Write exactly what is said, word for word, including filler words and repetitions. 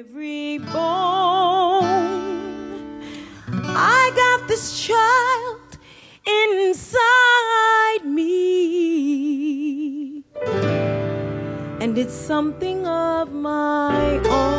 every bone. I got this child inside me, and it's something of my own.